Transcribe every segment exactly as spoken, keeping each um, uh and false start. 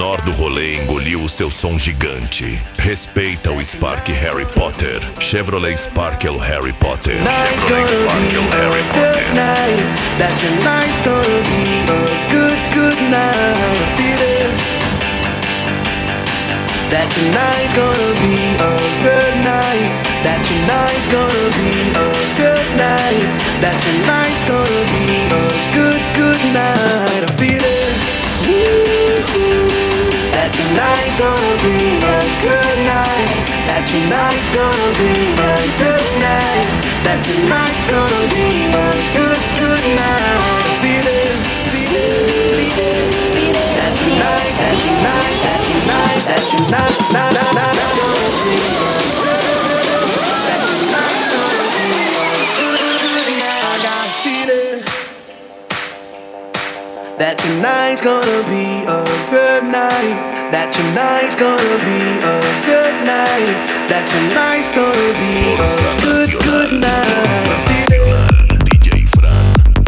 menor do rolê engoliu o seu som gigante. Respeita o Spark Harry Potter. Chevrolet Sparkle Harry Potter. Chevrolet Sparkle Harry Potter. That tonight's gonna be a good, good night. Feel it. That tonight's gonna be a good night. That tonight's gonna be a good night. That tonight's gonna be a good, good night. I feel it. That tonight's gonna be a good night. That tonight's gonna be a good night. That tonight's gonna be a good, good night. I feel it. That tonight, that tonight, that tonight, that tonight, na na na na gonna be a good. That tonight's gonna be a good night. I got a feeling that tonight's gonna be a good night. That tonight's gonna be a good night. That tonight's gonna be a good, good night. D J Fran.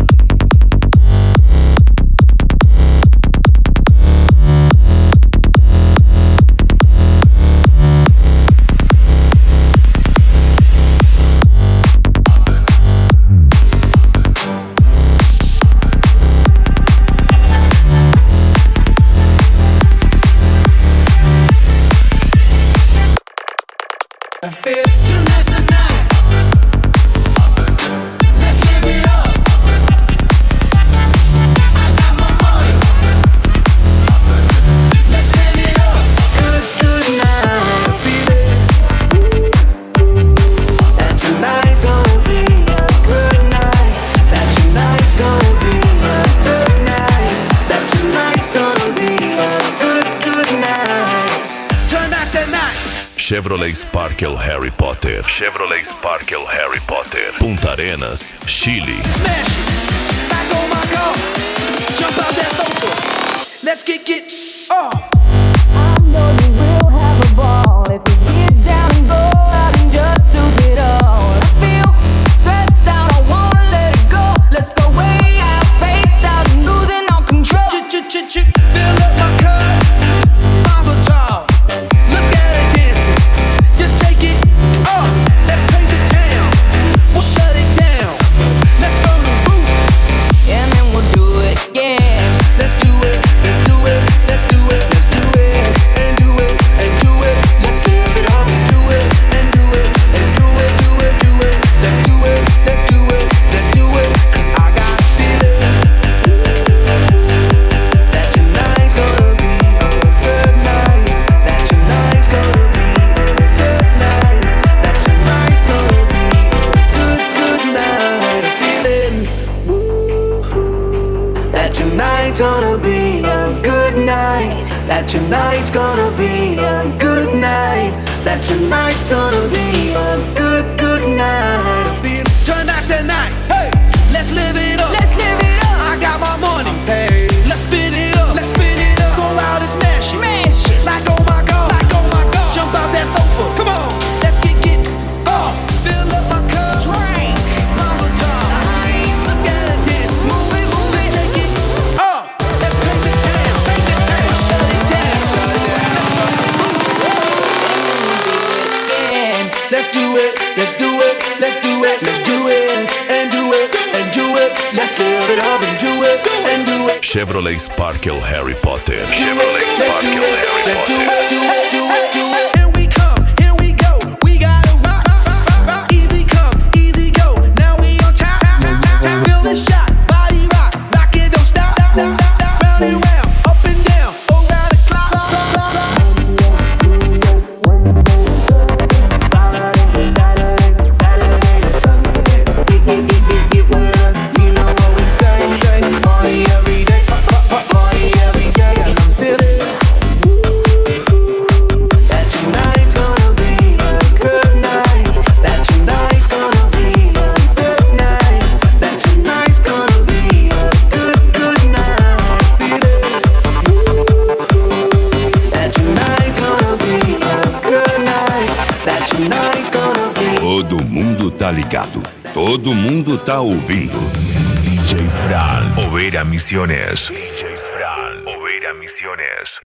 Chevrolet Sparkle Harry Potter. Chevrolet Sparkle Harry Potter. Punta Arenas, Chile. Let's kick it off. I know you will have a ball if you get down and go out and just do it all. I feel stressed out, I wanna let it go. Let's go way out, spaced out, and losing all control. Ch-ch-ch-ch, fill up my cup, Mazel tov. Look at it dancing, just take it up. Let's paint the town, we'll shut it down. Let's burn the roof, and then we'll do it again. let's do it, let's do it, let's do it, let's do it, and do it, and do it. Let's live it up and do it, and do it, and do it, do it, do it. Let's do it, let's do it, let's do it. Cause I got a feeling that tonight's gonna be a good night. That tonight's gonna be a good night. That tonight's gonna be a good, good night. A feeling that tonight's gonna be a good night. That tonight's gonna be a good night. That tonight's gonna be a good, good night. I feel tonight's the night. Hey, let's live it up. Let's live it up. I got my money. Hey, let's spin it up. Let's spin it up. Go out and smash it. Smash it. Like oh my god. Like oh my god. Jump out that sofa. Come on. Let's kick it off. Fill up my cup. Drink. Mama time. Look at it dance. Move it, move it. Take it off. Let's paint the town. Paint the town. Shut it down. Shut it down. Let's do it. Let's do it. Let's do it. Let's do it. And do it. And do it. Let's live it up and do it. And do it. Chevrolet Sparkle Harry Potter. Do Chevrolet it. Let's do Sparkle it. Harry Let's do Potter. it. Do it. Do it. Do it. Here we come. Here we go. We gotta rock. rock, rock, rock. Easy come. Easy go. Now we on top. Feel the shot. Body rock. Rock it. Don't stop. Round and round. Up and down. Around the clock. You know what we say. Party every day. Party every day. And I'm feeling that tonight's gonna be a good night. That tonight's gonna be a good night. That tonight's gonna be a good, good night. Feeling that tonight's gonna be a good night. That tonight's gonna be. Todo mundo tá ligado. Todo mundo tá ouvindo. D J Fran. Oveira Misiones. D J Fran. Oveira Misiones.